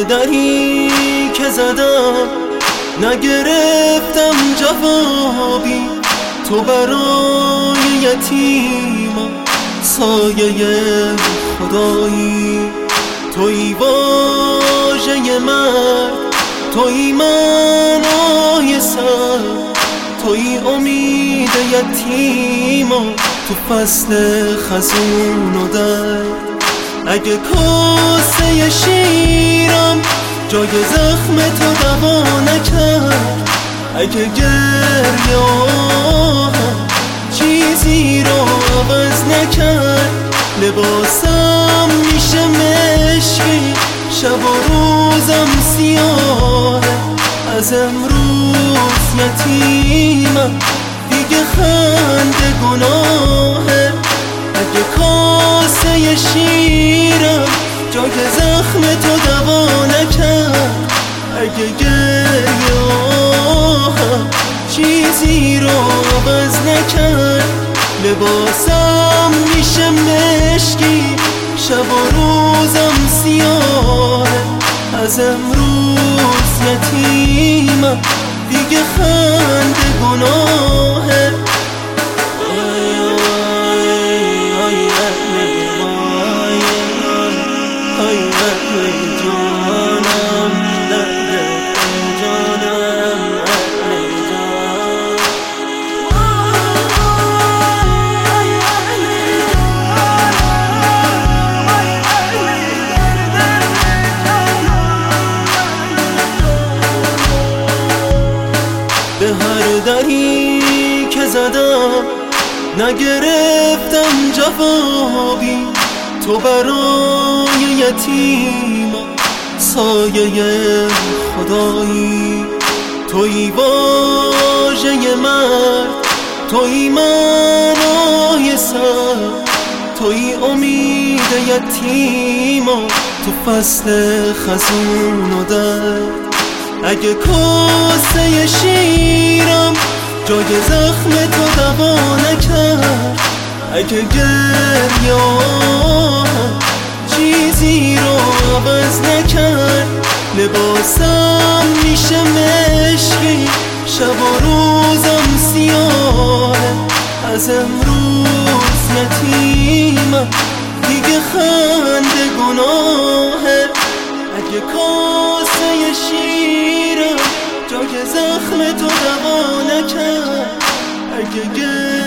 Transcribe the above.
دری که زدم نگرفتم جوابی. تو برای یتیما سایه خدایی، توی واژه مرد، توی معنای سر، توی امید یتیما تو فصل خزون و درد. اگه کاسه شیرم جای زخم تو دوا نکرد، اگه گریه آهم چیزی رو عوض نکرد، لباسم میشه مشکی، شب و روزم سیاهه. از امروز یتیمم، دیگه خنده گناهه. اگه کاسه شیرم جای زخم تو دوا نکرد، اگه گریه آهم چیزی رو عوض نکرد، لباسم میشه مشکی، شب و روزم سیاهه. از امروز یتیمم، دیگه خنده گناهه. به هر دری که زدم نگرفتم جوابی. تو برای یتیما سایه خدایی، توی واژه مرد، توی معنای سر، توی امید یتیما تو فصل خزون و درد. اگه کاسه شیرم جای زخم تو دوا نکرد، اگه گریه آهم چیزی رو عوض نکرد، لباسم میشه مشکی، شب و روزم سیاهه. از امروز یتیمم، دیگه خنده گناهه. اگه کاسه شیرم جای زخم تو دوا نکرد، اگه